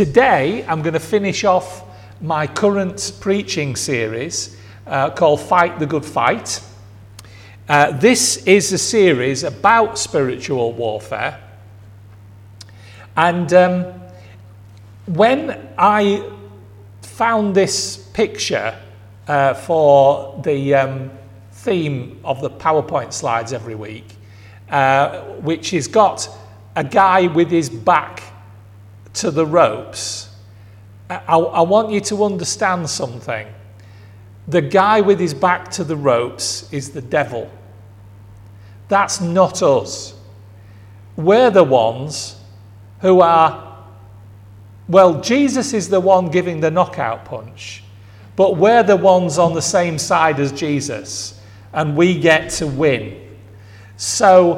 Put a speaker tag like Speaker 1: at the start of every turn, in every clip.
Speaker 1: Today, I'm going to finish off my current preaching series called Fight the Good Fight. This is a series about spiritual warfare. And when I found this picture for the theme of the PowerPoint slides every week, which has got a guy with his back to the ropes, I want you to understand something. The guy with his back to the ropes is the devil. That's not us. We're the ones who are, well, Jesus is the one giving the knockout punch, but we're the ones on the same side as Jesus, and we get to win. So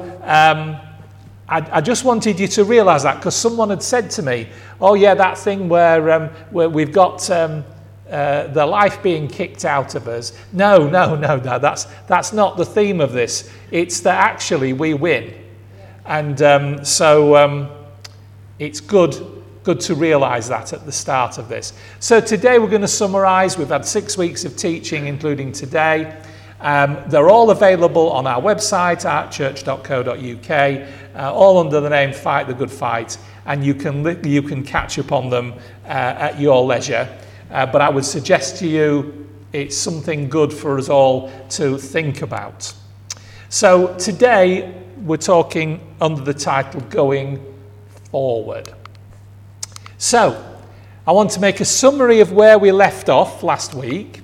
Speaker 1: I just wanted you to realise that, because someone had said to me, oh yeah, that thing where we've got the life being kicked out of us. No, that's not the theme of this. It's that actually we win. And so it's good to realise that at the start of this. So today we're going to summarise. We've had 6 weeks of teaching, including today. They're all available on our website, artchurch.co.uk, all under the name Fight the Good Fight, and you can catch up on them at your leisure. But I would suggest to you it's something good for us all to think about. So today we're talking under the title Going Forward. So I want to make a summary of where we left off last week.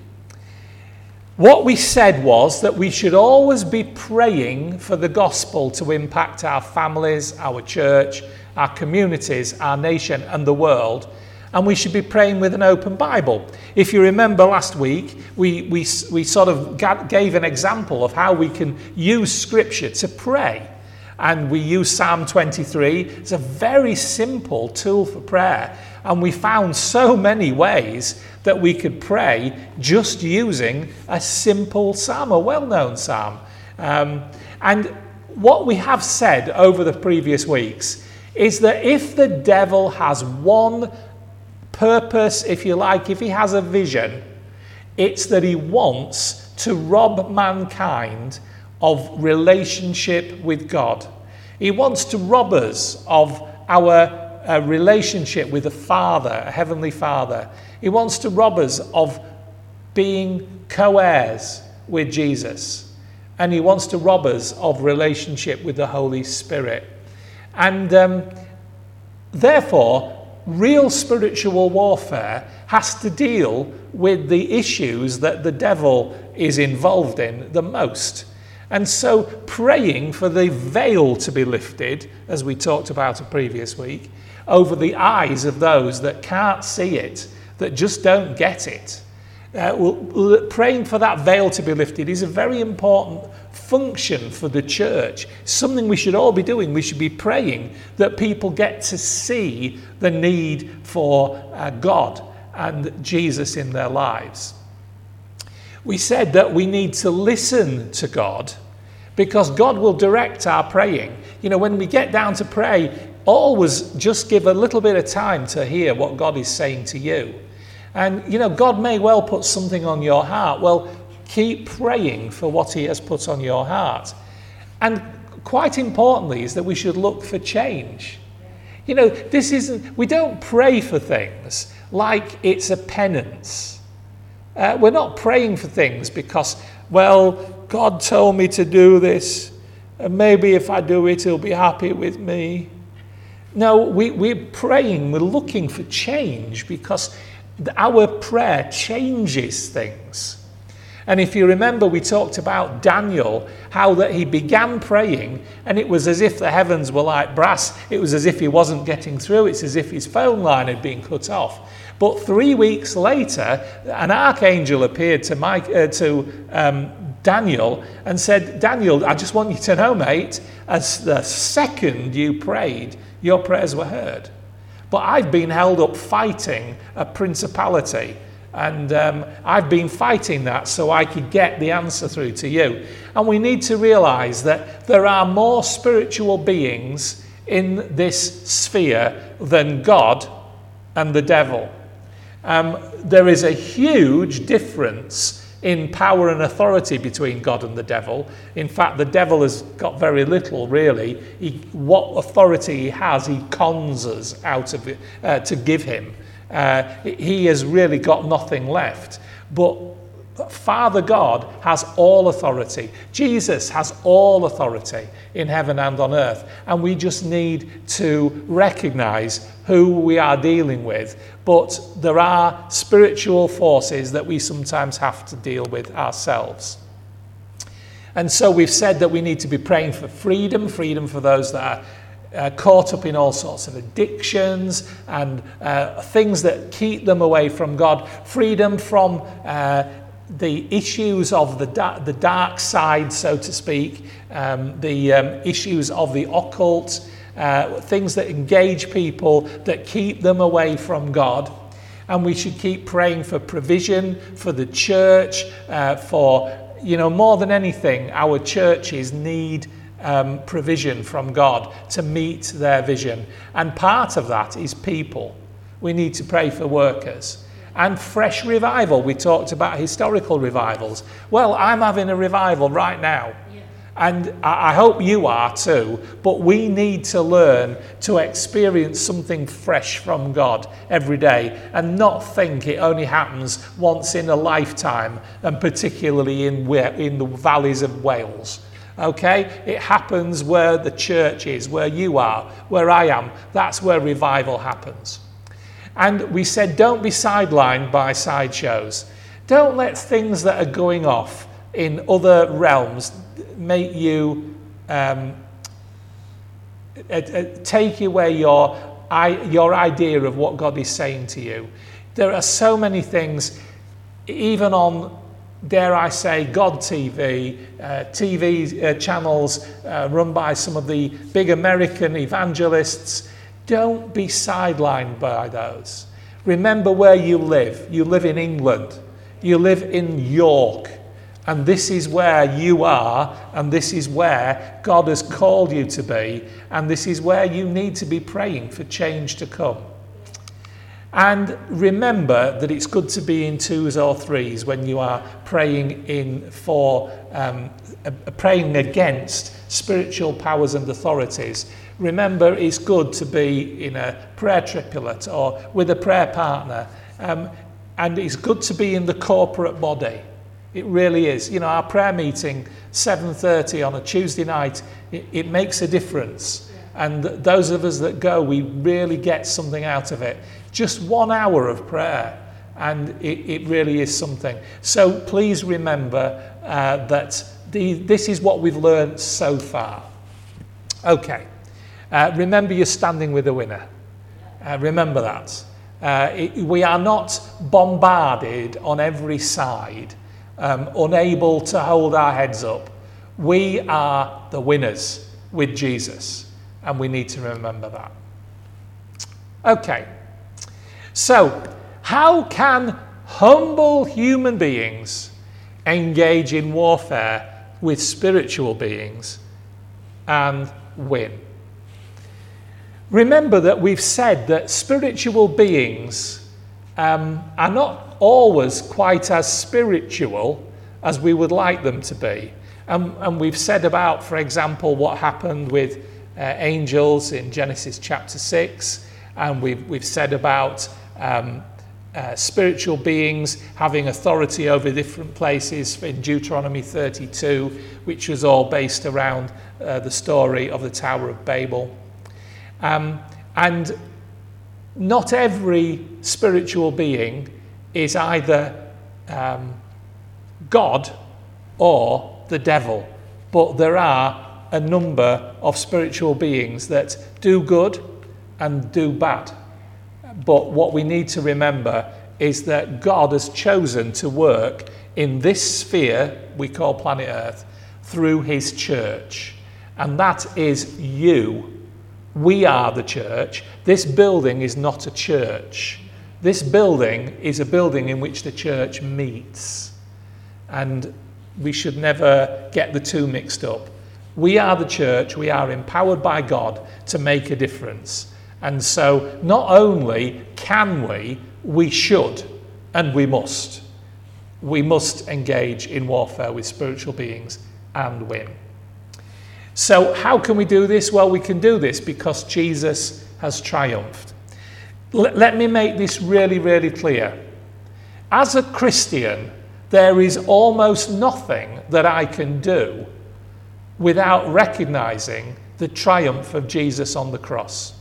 Speaker 1: What we said was that we should always be praying for the gospel to impact our families, our church, our communities, our nation and the world. And we should be praying with an open Bible. If you remember last week, we sort of gave an example of how we can use Scripture to pray. And we use Psalm 23. It's a very simple tool for prayer. And we found so many ways that we could pray just using a simple psalm, a well-known psalm. And what we have said over the previous weeks is that if the devil has one purpose, if you like, if he has a vision, it's that he wants to rob mankind of relationship with God. He wants to rob us of our relationship with a Father, a Heavenly Father. He wants to rob us of being co-heirs with Jesus. And he wants to rob us of relationship with the Holy Spirit. And therefore, real spiritual warfare has to deal with the issues that the devil is involved in the most. And so praying for the veil to be lifted, as we talked about the previous week, over the eyes of those that can't see it, that just don't get it. Praying for that veil to be lifted is a very important function for the church. Something we should all be doing. We should be praying that people get to see the need for God and Jesus in their lives. We said that we need to listen to God because God will direct our praying. You know, when we get down to pray, always just give a little bit of time to hear what God is saying to you. And, you know, God may well put something on your heart. Well, keep praying for what he has put on your heart. And quite importantly is that we should look for change. You know, we don't pray for things like it's a penance. We're not praying for things because, well, God told me to do this, and maybe if I do it, he'll be happy with me. No, we're praying, we're looking for change because our prayer changes things. And if you remember, we talked about Daniel, how that he began praying, and it was as if the heavens were like brass. It was as if he wasn't getting through. It's as if his phone line had been cut off. But 3 weeks later, an archangel appeared to Daniel and said, Daniel, I just want you to know, mate, as the second you prayed, your prayers were heard. But I've been held up fighting a principality. And I've been fighting that so I could get the answer through to you. And we need to realise that there are more spiritual beings in this sphere than God and the devil. There is a huge difference in power and authority between God and the devil. In fact, the devil has got very little, really. What authority he has, he cons us out of it to give him. He has really got nothing left. But Father God has all authority. Jesus has all authority in heaven and on earth. And we just need to recognize who we are dealing with. But there are spiritual forces that we sometimes have to deal with ourselves. And so we've said that we need to be praying for freedom for those that are caught up in all sorts of addictions and things that keep them away from God. Freedom from the issues of the dark side, so to speak, the issues of the occult, things that engage people, that keep them away from God. And we should keep praying for provision for the church, for, more than anything, our churches need provision from God to meet their vision. And part of that is people. We need to pray for workers. And fresh revival. We talked about historical revivals. Well, I'm having a revival right now. Yeah. And I hope you are too. But we need to learn to experience something fresh from God every day and not think it only happens once in a lifetime, and particularly in the valleys of Wales. Okay? It happens where the church is, where you are, where I am. That's where revival happens. And we said, don't be sidelined by sideshows. Don't let things that are going off in other realms make you take away your idea of what God is saying to you. There are so many things, even on, dare I say, God TV, TV channels run by some of the big American evangelists. Don't be sidelined by those. Remember where you live. You live in England. You live in York. And this is where you are. And this is where God has called you to be. And this is where you need to be praying for change to come. And remember that it's good to be in twos or threes when you are praying praying against spiritual powers and authorities. Remember, it's good to be in a prayer triplet or with a prayer partner. And it's good to be in the corporate body. It really is. Our prayer meeting, 7:30 on a Tuesday night, it makes a difference. And those of us that go, we really get something out of it. Just 1 hour of prayer, and it really is something. So please remember that this is what we've learned so far. Okay. Remember, you're standing with a winner. Remember that. We are not bombarded on every side, unable to hold our heads up. We are the winners with Jesus, and we need to remember that. Okay. So, how can humble human beings engage in warfare with spiritual beings and win? Remember that we've said that spiritual beings are not always quite as spiritual as we would like them to be. And we've said about, for example, what happened with angels in Genesis chapter 6. And we've said about spiritual beings having authority over different places in Deuteronomy 32, which was all based around the story of the Tower of Babel. And not every spiritual being is either God or the devil, but there are a number of spiritual beings that do good and do bad. But what we need to remember is that God has chosen to work in this sphere we call planet Earth through his church. And that is you. We are the church. This building is not a church. This building is a building in which the church meets. And we should never get the two mixed up. We are the church. We are empowered by God to make a difference. And so not only can we should, and we must. We must engage in warfare with spiritual beings and win. So how can we do this? Well, we can do this because Jesus has triumphed. Let me make this really, really clear. As a Christian, there is almost nothing that I can do without recognizing the triumph of Jesus on the cross.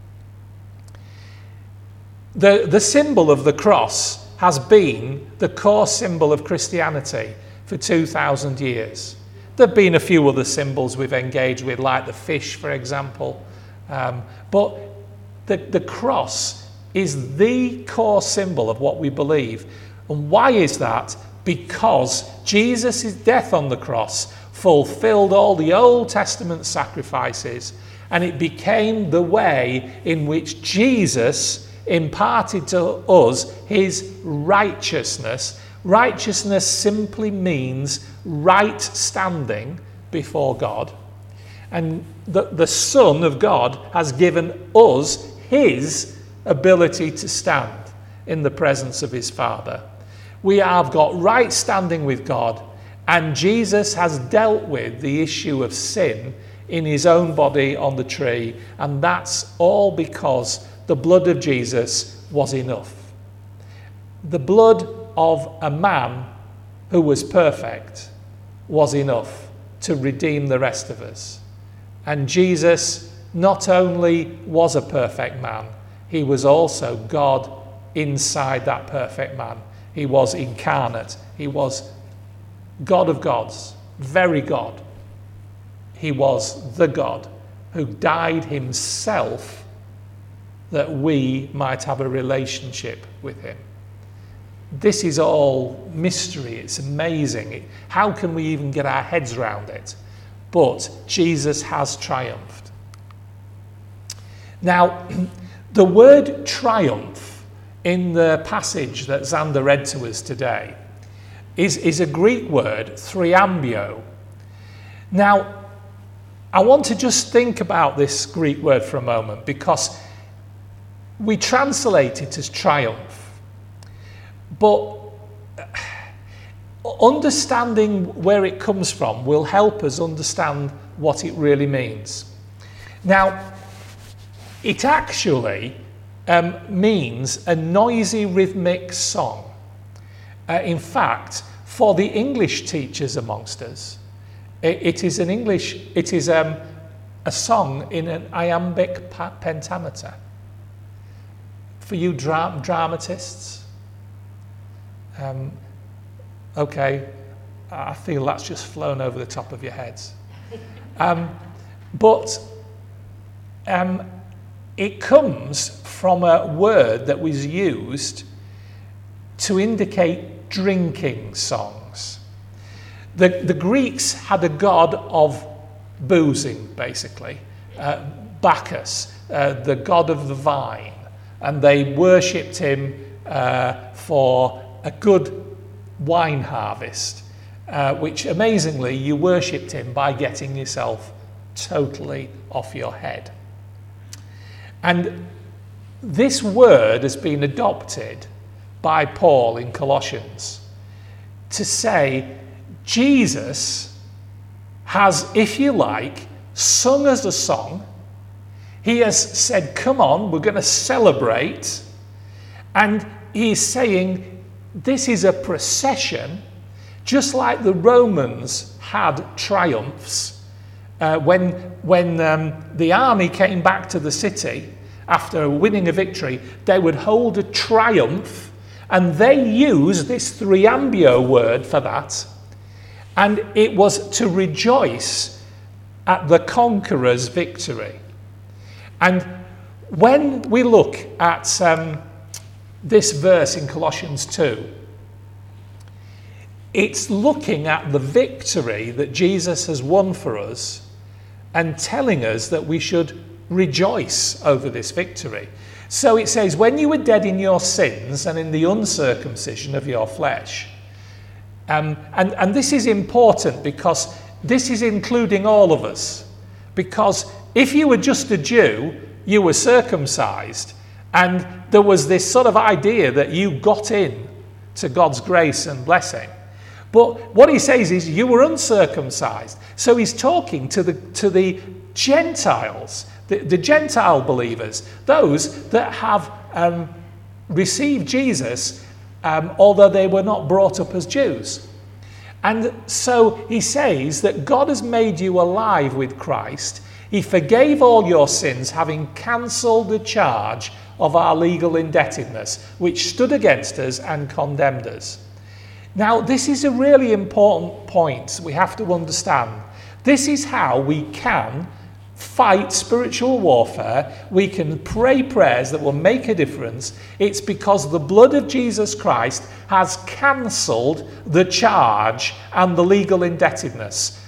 Speaker 1: The symbol of the cross has been the core symbol of Christianity for 2,000 years. There have been a few other symbols we've engaged with, like the fish, for example. But the cross is the core symbol of what we believe. And why is that? Because Jesus' death on the cross fulfilled all the Old Testament sacrifices, and it became the way in which Jesus imparted to us his righteousness. Righteousness simply means right standing before God. And the Son of God has given us his ability to stand in the presence of his Father. We have got right standing with God, and Jesus has dealt with the issue of sin in his own body on the tree, and that's all because the blood of Jesus was enough. The blood of a man who was perfect was enough to redeem the rest of us. And Jesus not only was a perfect man, he was also God inside that perfect man. He was incarnate. He was God of gods, very God. He was the God who died himself that we might have a relationship with him. This is all mystery. It's amazing. How can we even get our heads around it? But Jesus has triumphed. Now, the word triumph in the passage that Xander read to us today is a Greek word, thriambio. Now, I want to just think about this Greek word for a moment, because we translate it as triumph. But understanding where it comes from will help us understand what it really means. Now, it actually means a noisy rhythmic song. In fact, for the English teachers amongst us, it is a song in an iambic pentameter. For you dramatists, okay, I feel that's just flown over the top of your heads. But it comes from a word that was used to indicate drinking songs. The Greeks had a god of boozing, basically, Bacchus, the god of the vine, and they worshipped him for a good wine harvest, which amazingly you worshipped him by getting yourself totally off your head. And this word has been adopted by Paul in Colossians to say Jesus has, if you like, sung us a song. He has said, come on, we're going to celebrate. And he's saying this is a procession, just like the Romans had triumphs. When the army came back to the city after winning a victory, they would hold a triumph, and they used this thriambio word for that. And it was to rejoice at the conqueror's victory. And when we look at this verse in Colossians 2, it's looking at the victory that Jesus has won for us and telling us that we should rejoice over this victory. So it says, when you were dead in your sins and in the uncircumcision of your flesh. And this is important because this is including all of us. Because if you were just a Jew, you were circumcised, and there was this sort of idea that you got in to God's grace and blessing. But what he says is you were uncircumcised. So he's talking to the Gentiles, the Gentile believers, those that have received Jesus, although they were not brought up as Jews. And so he says that God has made you alive with Christ. He forgave all your sins, having cancelled the charge of our legal indebtedness, which stood against us and condemned us. Now, this is a really important point we have to understand. This is how we can fight spiritual warfare. We can pray prayers that will make a difference. It's because the blood of Jesus Christ has cancelled the charge and the legal indebtedness.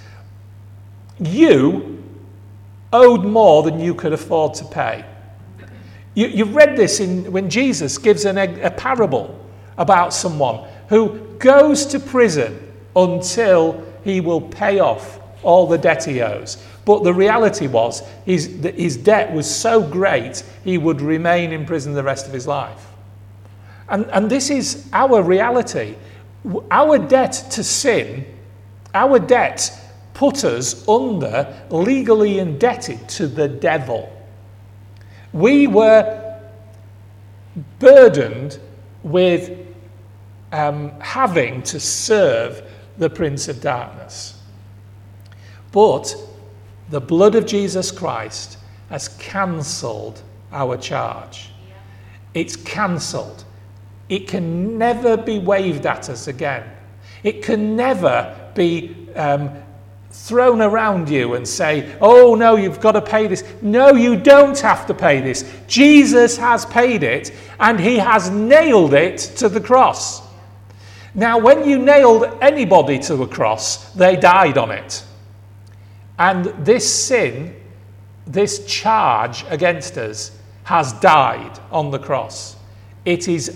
Speaker 1: You owed more than you could afford to pay. You've read this when Jesus gives a parable about someone who goes to prison until he will pay off all the debt he owes. But the reality was his debt was so great he would remain in prison the rest of his life. And this is our reality. Our debt to sin, our debt put us under, legally indebted to the devil. We were burdened with having to serve the Prince of Darkness. But the blood of Jesus Christ has cancelled our charge. It's cancelled. It can never be waved at us again. It can never be thrown around you and say, oh no, you've got to pay this. No, you don't have to pay this. Jesus has paid it, and he has nailed it to the cross. Now, when you nailed anybody to a cross, they died on it. And this sin, this charge against us, has died on the cross. Its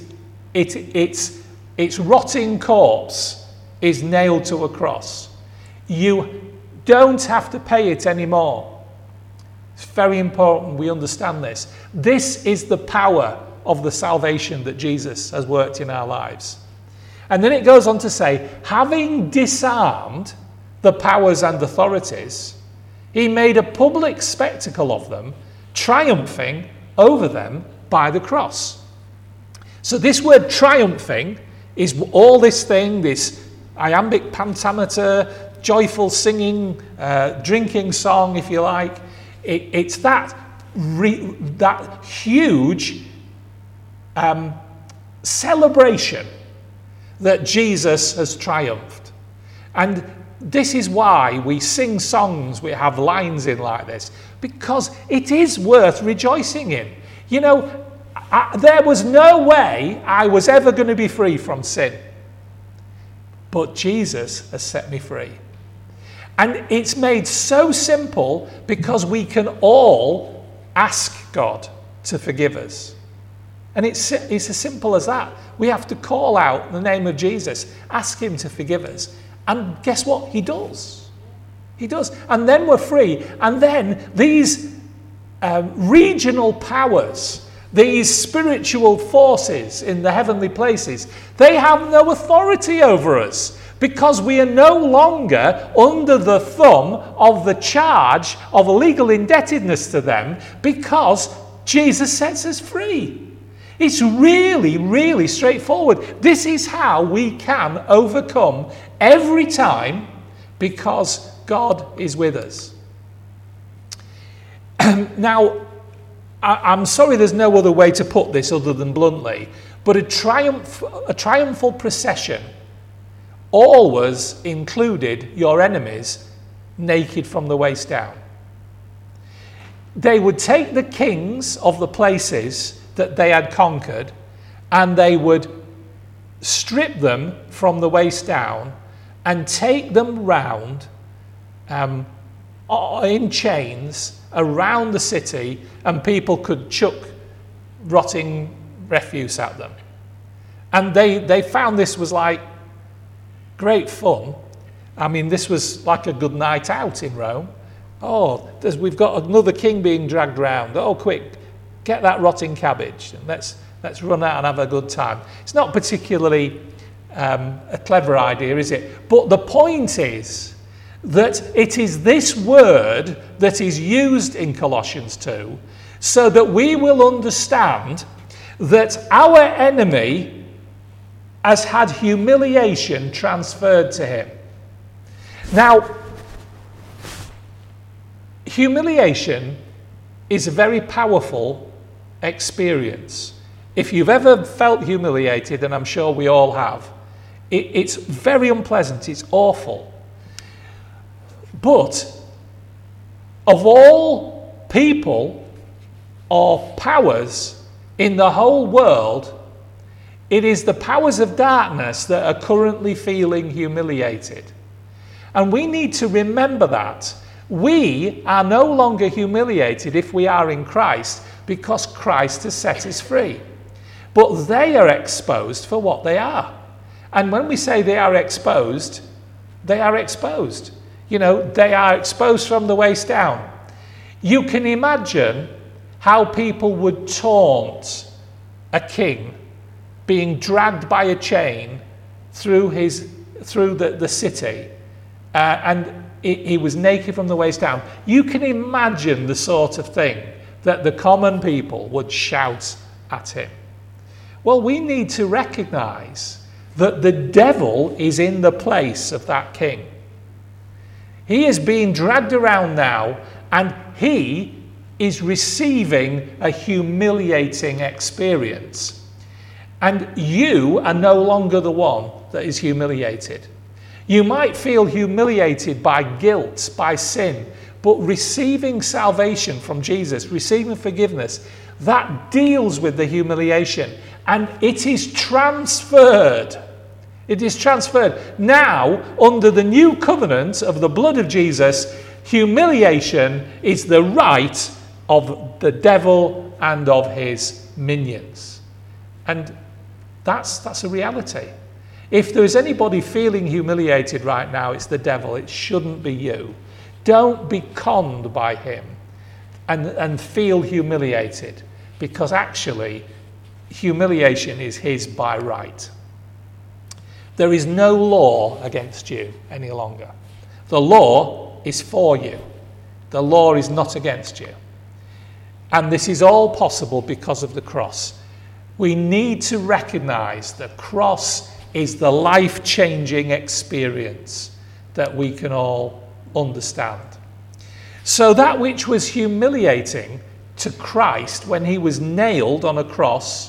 Speaker 1: rotting corpse is nailed to a cross. You don't have to pay it anymore. It's very important we understand this. This is the power of the salvation that Jesus has worked in our lives. And then it goes on to say, having disarmed the powers and authorities, he made a public spectacle of them, triumphing over them by the cross. So this word triumphing is all this thing, this iambic pentameter, joyful singing, drinking song, if you like. It's that huge celebration that Jesus has triumphed. And this is why we sing songs, we have lines in like this, because it is worth rejoicing in. You know, there was no way I was ever going to be free from sin. But Jesus has set me free. And it's made so simple because we can all ask God to forgive us. And it's as simple as that. We have to call out the name of Jesus, ask him to forgive us. And guess what? He does. He does. And then we're free. And then these regional powers, these spiritual forces in the heavenly places, they have no authority over us because we are no longer under the thumb of the charge of legal indebtedness to them because Jesus sets us free. It's really, really straightforward. This is how we can overcome every time because God is with us. Now, I'm sorry there's no other way to put this other than bluntly, but a triumphal procession always included your enemies naked from the waist down. They would take the kings of the places that they had conquered, and they would strip them from the waist down and take them round in chains around the city, and people could chuck rotting refuse at them. And they found this was like great fun. I mean, this was like a good night out in Rome. Oh, we've got another king being dragged around. Oh, quick, get that rotting cabbage and let's run out and have a good time. It's not particularly a clever idea, is it? But the point is that it is this word that is used in Colossians 2 so that we will understand that our enemy has had humiliation transferred to him. Now, humiliation is a very powerful experience. If you've ever felt humiliated, and I'm sure we all have, it's very unpleasant, it's awful. But of all people or powers in the whole world, it is the powers of darkness that are currently feeling humiliated. And we need to remember that. We are no longer humiliated if we are in Christ, because Christ has set us free. But they are exposed for what they are. And when we say they are exposed, they are exposed. You know, they are exposed from the waist down. You can imagine how people would taunt a king being dragged by a chain through the city, and he was naked from the waist down. You can imagine the sort of thing that the common people would shout at him. Well, we need to recognize that the devil is in the place of that king. He is being dragged around now, and he is receiving a humiliating experience. And you are no longer the one that is humiliated. You might feel humiliated by guilt, by sin, but receiving salvation from Jesus, receiving forgiveness, that deals with the humiliation, and it is transferred. It is transferred. Now, under the new covenant of the blood of Jesus, humiliation is the right of the devil and of his minions. And that's a reality. If there is anybody feeling humiliated right now, it's the devil. It shouldn't be you. Don't be conned by him and feel humiliated, because actually humiliation is his by right. There is no law against you any longer. The law is for you. The law is not against you. And this is all possible because of the cross. We need to recognize the cross is the life-changing experience that we can all understand. So that which was humiliating to Christ when he was nailed on a cross,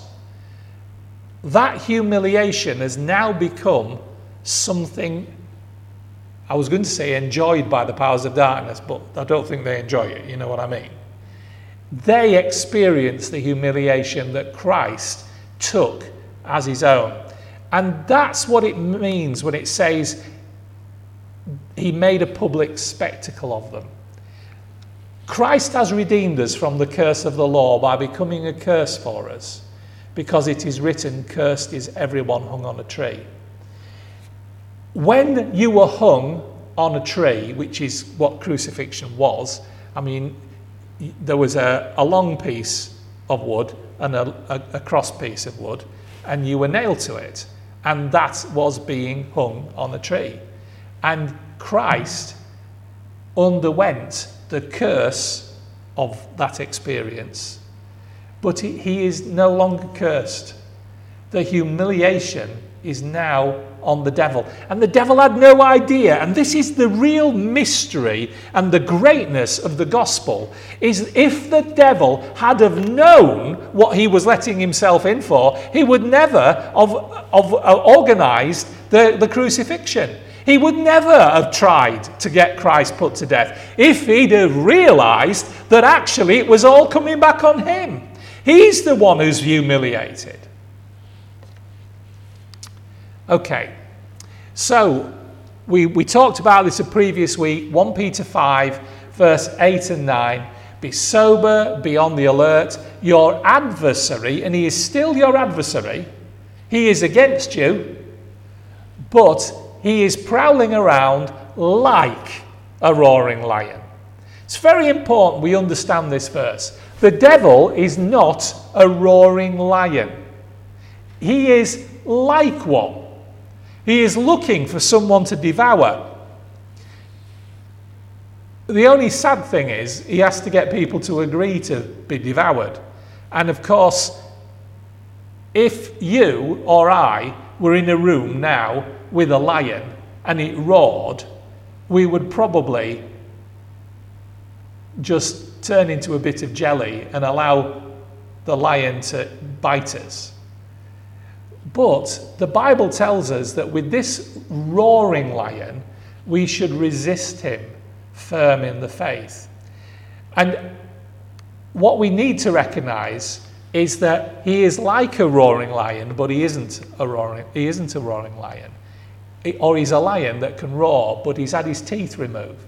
Speaker 1: that humiliation has now become something, I was going to say enjoyed by the powers of darkness, but I don't think they enjoy it, you know what I mean? They experience the humiliation that Christ took as his own. And that's what it means when it says he made a public spectacle of them. Christ has redeemed us from the curse of the law by becoming a curse for us, because it is written, cursed is everyone hung on a tree. When you were hung on a tree, which is what crucifixion was, I mean, there was a long piece of wood and a cross piece of wood, and you were nailed to it, and that was being hung on a tree. And Christ underwent the curse of that experience, but he is no longer cursed. The humiliation is now on the devil. And the devil had no idea, and this is the real mystery and the greatness of the gospel, is if the devil had have known what he was letting himself in for, he would never have organised the crucifixion. He would never have tried to get Christ put to death if he'd have realised that actually it was all coming back on him. He's the one who's humiliated. Okay, so we talked about this the previous week, 1 Peter 5, verse 8 and 9. Be sober, be on the alert. Your adversary, and he is still your adversary, he is against you, but he is prowling around like a roaring lion, It's very important we understand this verse. The devil is not a roaring lion. He is like one. He is looking for someone to devour. The only sad thing is he has to get people to agree to be devoured. And of course, if you or I were in a room now with a lion and it roared, we would probably just turn into a bit of jelly and allow the lion to bite us. But the Bible tells us that with this roaring lion, we should resist him firm in the faith. And what we need to recognize is that he is like a roaring lion, but he isn't a roaring lion. Or he's a lion that can roar, but he's had his teeth removed.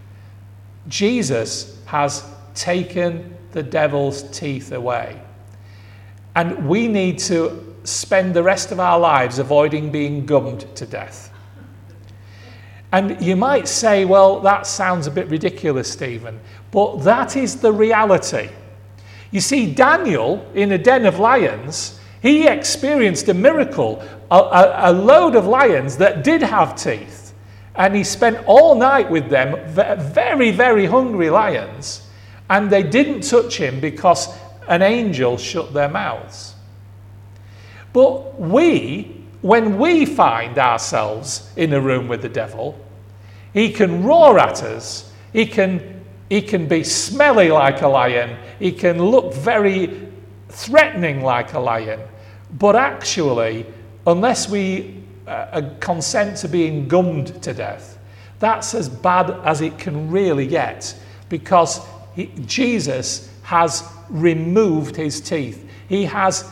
Speaker 1: Jesus has taken the devil's teeth away. And we need to spend the rest of our lives avoiding being gummed to death. And you might say, well, that sounds a bit ridiculous, Stephen, but that is the reality. You see, Daniel, in a den of lions, he experienced a miracle, a load of lions that did have teeth. And he spent all night with them, very, very hungry lions, and they didn't touch him because an angel shut their mouths. But when we find ourselves in a room with the devil, he can roar at us, he can be smelly like a lion, he can look very threatening like a lion, but actually, unless we consent to being gummed to death, that's as bad as it can really get, because Jesus has removed his teeth. He has,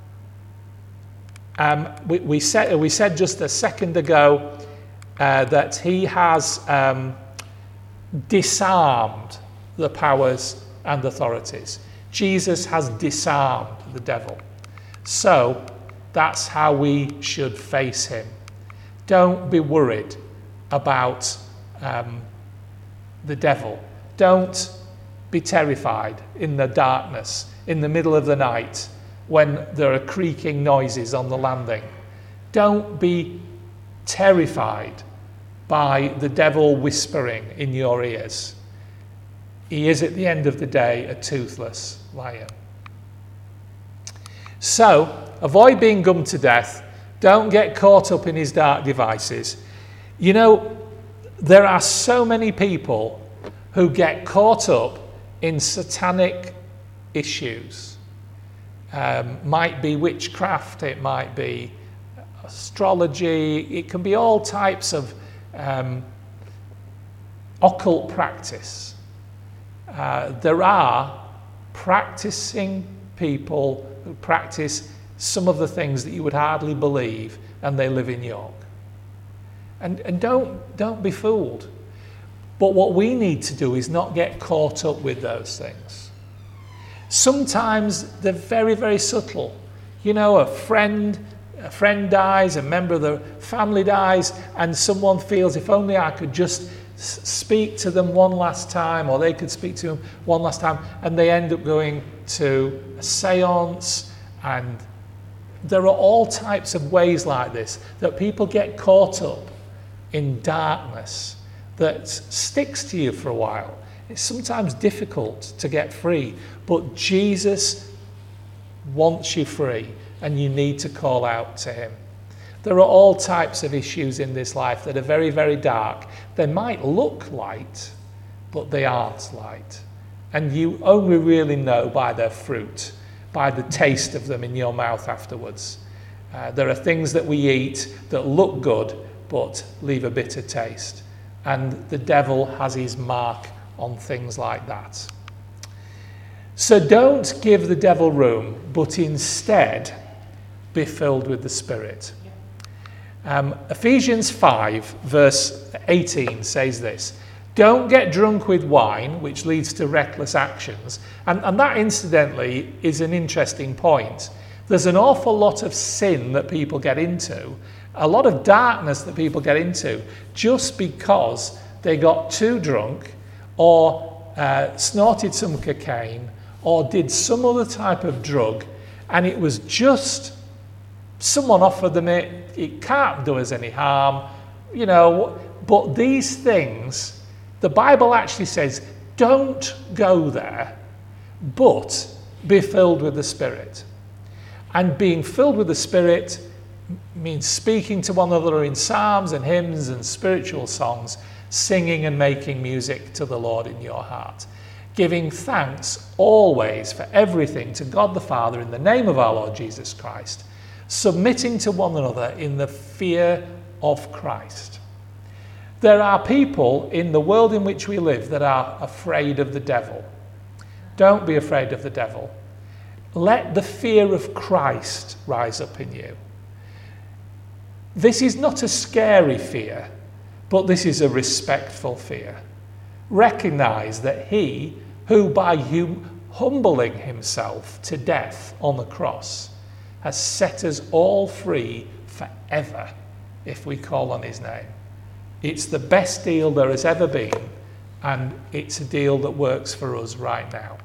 Speaker 1: we said just a second ago that he has disarmed the powers and authorities. Jesus has disarmed the devil. So that's how we should face him. Don't be worried about the devil. Don't be terrified in the darkness, in the middle of the night, when there are creaking noises on the landing. Don't be terrified by the devil whispering in your ears. He is at the end of the day a toothless lion. So, avoid being gummed to death. Don't get caught up in his dark devices. You know, there are so many people who get caught up in satanic issues. Might be witchcraft, it might be astrology, it can be all types of occult practice. There are practicing people who practice some of the things that you would hardly believe, and they live in York. And don't be fooled. But what we need to do is not get caught up with those things. Sometimes they're very, very subtle. You know, a friend dies, a member of the family dies, and someone feels, if only I could just speak to them one last time, or they could speak to him one last time, and they end up going to a seance. And there are all types of ways like this that people get caught up in darkness that sticks to you for a while. It's sometimes difficult to get free, but Jesus wants you free, and you need to call out to him. There are all types of issues in this life that are very, very dark. They might look light, but they aren't light. And you only really know by their fruit, by the taste of them in your mouth afterwards. There are things that we eat that look good, but leave a bitter taste. And the devil has his mark on things like that. So don't give the devil room, but instead be filled with the Spirit. Ephesians 5 verse 18 says this: don't get drunk with wine, which leads to reckless actions. And that, incidentally, is an interesting point. There's an awful lot of sin that people get into, a lot of darkness that people get into, just because they got too drunk or snorted some cocaine or did some other type of drug, and it was just someone offered them it can't do us any harm, but these things, the Bible actually says, don't go there, but be filled with the Spirit. And being filled with the Spirit means speaking to one another in psalms and hymns and spiritual songs, singing and making music to the Lord in your heart, giving thanks always for everything to God the Father in the name of our Lord Jesus Christ, submitting to one another in the fear of Christ. There are people in the world in which we live that are afraid of the devil. Don't be afraid of the devil. Let the fear of Christ rise up in you. This is not a scary fear, but this is a respectful fear. Recognize that he who by humbling himself to death on the cross has set us all free forever if we call on his name. It's the best deal there has ever been, and it's a deal that works for us right now.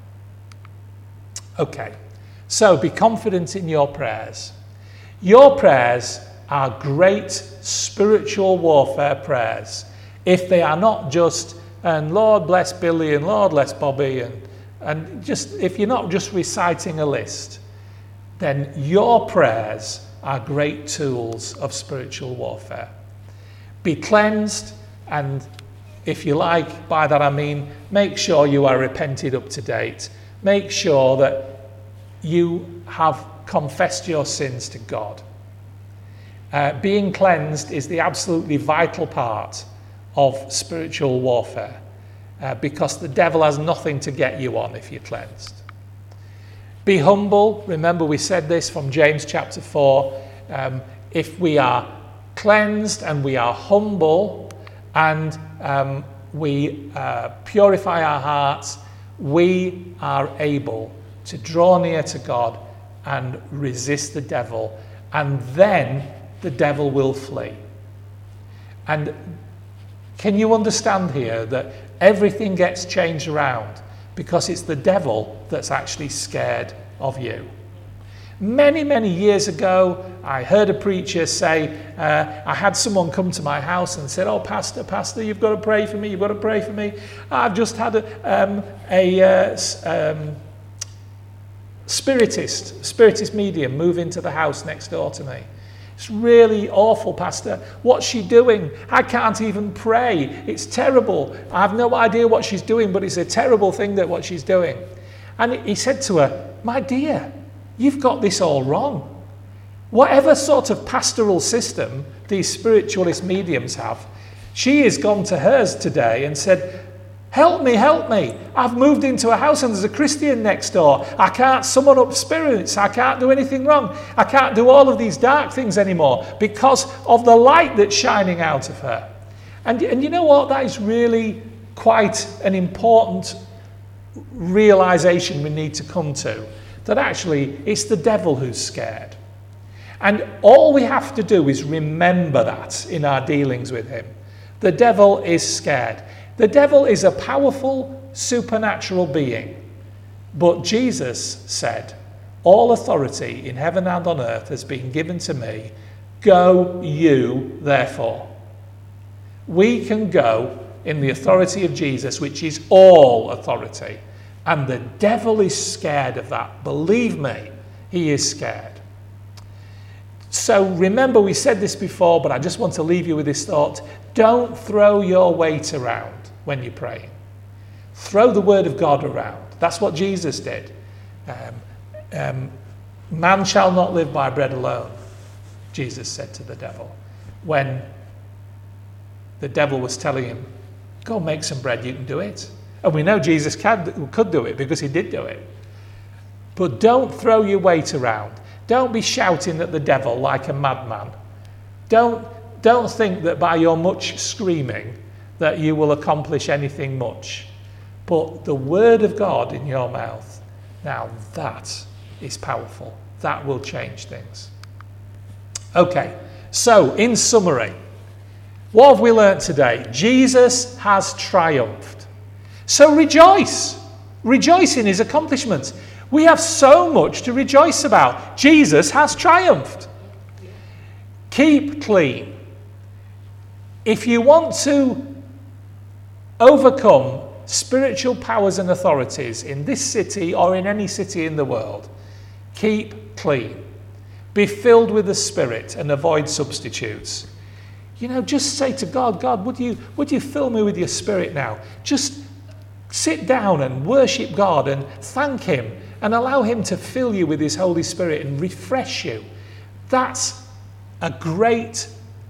Speaker 1: Okay, so be confident in your prayers. Your prayers are great spiritual warfare prayers. If they are not just, and Lord bless Billy and Lord bless Bobby, and just if you're not just reciting a list, then your prayers are great tools of spiritual warfare. Be cleansed, and if you like, by that I mean make sure you are repented up to date. Make sure that you have confessed your sins to God. Being cleansed is the absolutely vital part of spiritual warfare, because the devil has nothing to get you on if you're cleansed. Be humble. Remember, we said this from James chapter 4. If we are cleansed and we are humble and we purify our hearts, we are able to draw near to God and resist the devil, and then the devil will flee. And can you understand here that everything gets changed around because it's the devil that's actually scared of you? Many, many years ago, I heard a preacher say, I had someone come to my house and said, "Oh, Pastor, you've got to pray for me, you've got to pray for me. I've just had a spiritist medium move into the house next door to me. It's really awful, Pastor. What's she doing? I can't even pray. It's terrible. I have no idea what she's doing, but it's a terrible thing that what she's doing." And he said to her, "My dear, you've got this all wrong. Whatever sort of pastoral system these spiritualist mediums have, she has gone to hers today and said, help me. I've moved into a house and there's a Christian next door. I can't summon up spirits. I can't do anything wrong. I can't do all of these dark things anymore because of the light that's shining out of her." And you know what? That is really quite an important realization we need to come to. That actually it's the devil who's scared. And all we have to do is remember that in our dealings with him. The devil is scared. The devil is a powerful supernatural being. But Jesus said, "All authority in heaven and on earth has been given to me. Go you therefore." We can go in the authority of Jesus, which is all authority. And the devil is scared of that. Believe me, he is scared. So remember, we said this before, but I just want to leave you with this thought. Don't throw your weight around when you're praying. Throw the word of God around. That's what Jesus did. Man shall not live by bread alone, Jesus said to the devil. When the devil was telling him, "Go make some bread, you can do it." And we know Jesus could do it because he did do it. But don't throw your weight around. Don't be shouting at the devil like a madman. Don't think that by your much screaming that you will accomplish anything much. But the word of God in your mouth, now that is powerful. That will change things. Okay, so in summary, what have we learnt today? Jesus has triumphed. So rejoice. Rejoice in his accomplishments. We have so much to rejoice about. Jesus has triumphed. Keep clean. If you want to overcome spiritual powers and authorities in this city or in any city in the world, keep clean. Be filled with the Spirit and avoid substitutes. Just say to God, God, would you fill me with your Spirit now? Just sit down and worship God and thank him and allow him to fill you with his Holy Spirit and refresh you. That's a great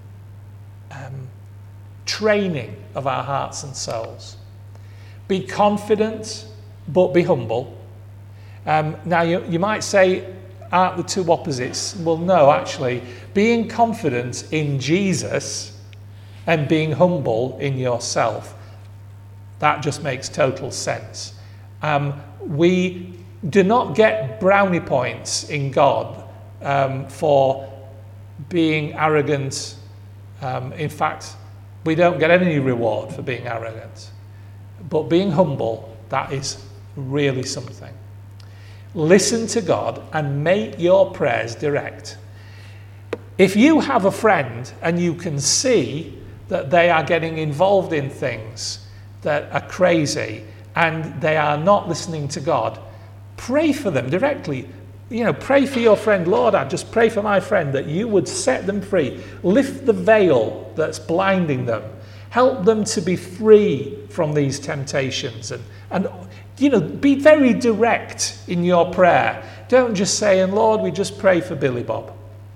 Speaker 1: training of our hearts and souls. Be confident, but be humble. Now, you might say, aren't the two opposites? Well, no, actually. Being confident in Jesus and being humble in yourself, that just makes total sense. We do not get brownie points in God for being arrogant. In fact, we don't get any reward for being arrogant. But being humble, that is really something. Listen to God and make your prayers direct. If you have a friend and you can see that they are getting involved in things that are crazy and they are not listening to God, pray for them directly. Pray for your friend. Lord, I just pray for my friend that you would set them free. Lift the veil that's blinding them. Help them to be free from these temptations. And be very direct in your prayer. Don't just say, and Lord, we just pray for Billy Bob.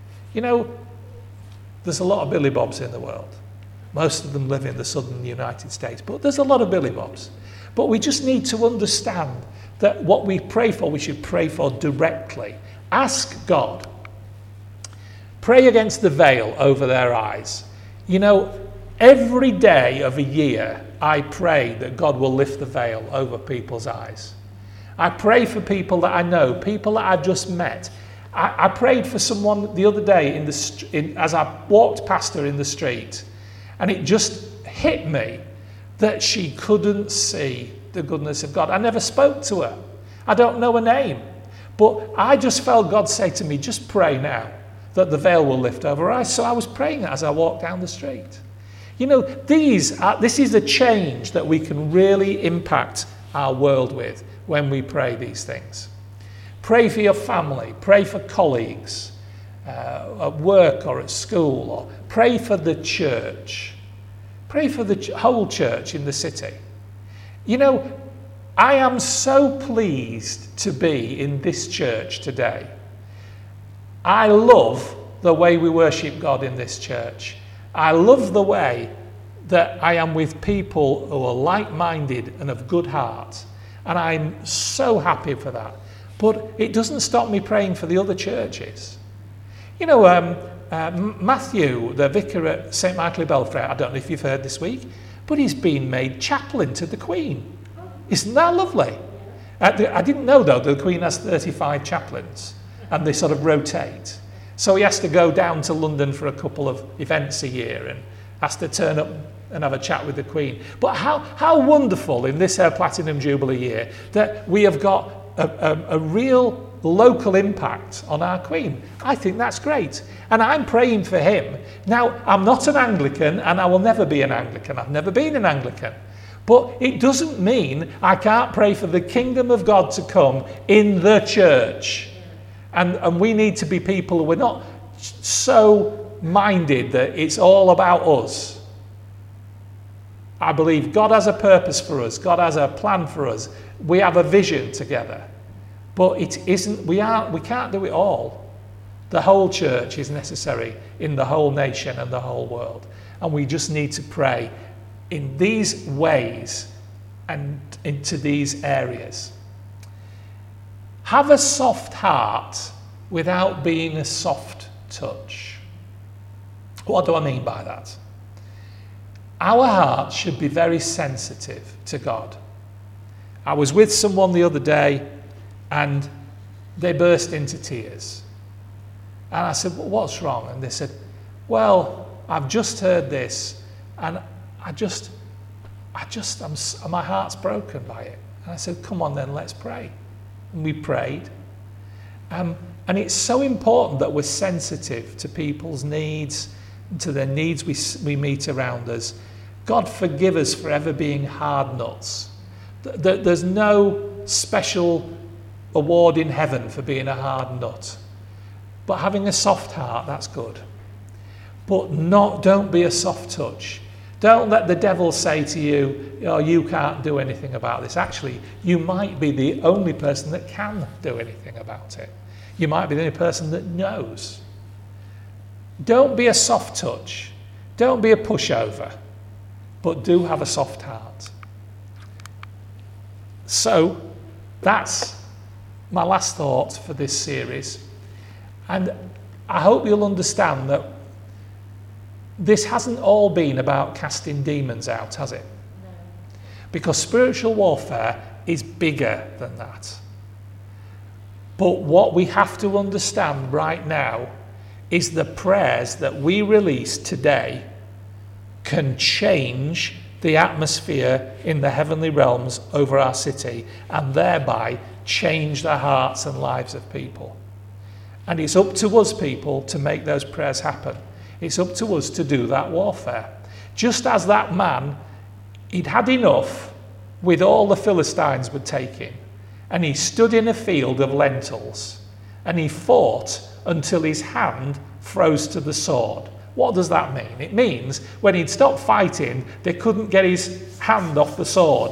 Speaker 1: There's a lot of Billy Bobs in the world. Most of them live in the southern United States, but there's a lot of Billy Bobs. But we just need to understand that what we pray for, we should pray for directly. Ask God. Pray against the veil over their eyes. Every day of a year, I pray that God will lift the veil over people's eyes. I pray for people that I know, people that I've just met. I prayed for someone the other day as I walked past her in the street, and it just hit me that she couldn't see the goodness of God. I never spoke to her. I don't know her name. But I just felt God say to me, just pray now that the veil will lift over her eyes. So I was praying as I walked down the street. This is a change that we can really impact our world with when we pray these things. Pray for your family. Pray for colleagues at work or at school. Or pray for the church. Pray for the whole church in the city. I am so pleased to be in this church today. I love the way we worship God in this church. I love the way that I am with people who are like-minded and of good heart. And I'm so happy for that. But it doesn't stop me praying for the other churches. Matthew, the vicar at St. Michael Belfry, I don't know if you've heard this week, but he's been made chaplain to the Queen. Isn't that lovely? I didn't know, though, the Queen has 35 chaplains, and they sort of rotate. So he has to go down to London for a couple of events a year and has to turn up and have a chat with the Queen. But how wonderful in this Platinum Jubilee year that we have got a real local impact on our Queen. I think that's great. And I'm praying for him. Now, I'm not an Anglican and I will never be an Anglican. I've never been an Anglican. But it doesn't mean I can't pray for the kingdom of God to come in the church. And we need to be people who are not so minded that it's all about us. I believe God has a purpose for us. God has a plan for us. We have a vision together. But it isn't, we can't do it all. The whole church is necessary in the whole nation and the whole world. And we just need to pray in these ways and into these areas. Have a soft heart without being a soft touch. What do I mean by that? Our hearts should be very sensitive to God. I was with someone the other day and they burst into tears. And I said, well, what's wrong? And they said, well, I've just heard this and my heart's broken by it. And I said, come on then, let's pray. And we prayed. And it's so important that we're sensitive to people's needs, to their needs we meet around us. God forgive us for ever being hard nuts. There's no special award in heaven for being a hard nut. But having a soft heart, that's good. But don't be a soft touch. Don't let the devil say to you, oh, you can't do anything about this. Actually, you might be the only person that can do anything about it. You might be the only person that knows. Don't be a soft touch. Don't be a pushover. But do have a soft heart. So, that's my last thought for this series. And I hope you'll understand that this hasn't all been about casting demons out, has it? No. Because spiritual warfare is bigger than that. But what we have to understand right now is the prayers that we release today can change the atmosphere in the heavenly realms over our city and thereby change the hearts and lives of people. And it's up to us, people, to make those prayers happen. It's up to us to do that warfare. Just as that man, he'd had enough with all the Philistines were taking, and he stood in a field of lentils, and he fought until his hand froze to the sword. What does that mean? It means when he'd stopped fighting, they couldn't get his hand off the sword.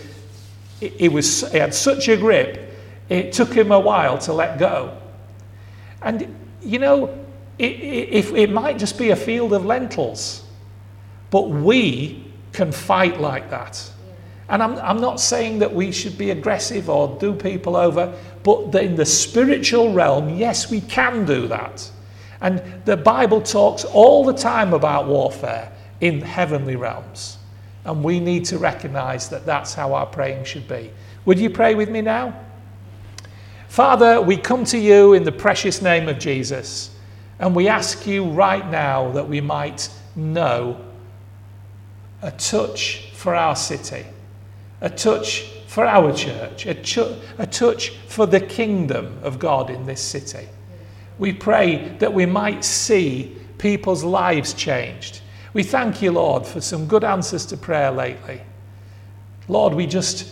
Speaker 1: It had such a grip, it took him a while to let go. And, you know, it might just be a field of lentils, but we can fight like that. And I'm not saying that we should be aggressive or do people over, but in the spiritual realm, yes, we can do that. And the Bible talks all the time about warfare in heavenly realms. And we need to recognize that that's how our praying should be. Would you pray with me now? Father, we come to you in the precious name of Jesus, and we ask you right now that we might know a touch for our city, a touch for our church, a touch for the kingdom of God in this city. We pray that we might see people's lives changed. We thank you, Lord, for some good answers to prayer lately. Lord, we just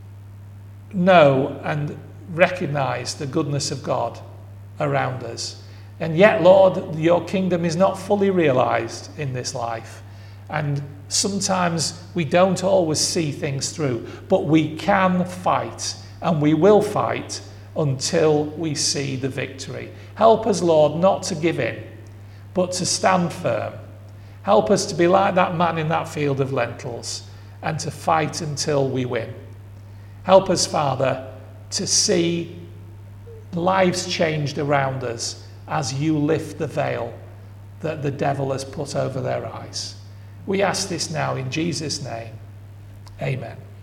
Speaker 1: know and recognize the goodness of God around us. And yet, Lord, your kingdom is not fully realized in this life. And sometimes we don't always see things through, but we can fight, and we will fight until we see the victory. Help us, Lord, not to give in, but to stand firm. Help us to be like that man in that field of lentils and to fight until we win. Help us, Father, to see lives changed around us as you lift the veil that the devil has put over their eyes. We ask this now in Jesus' name. Amen.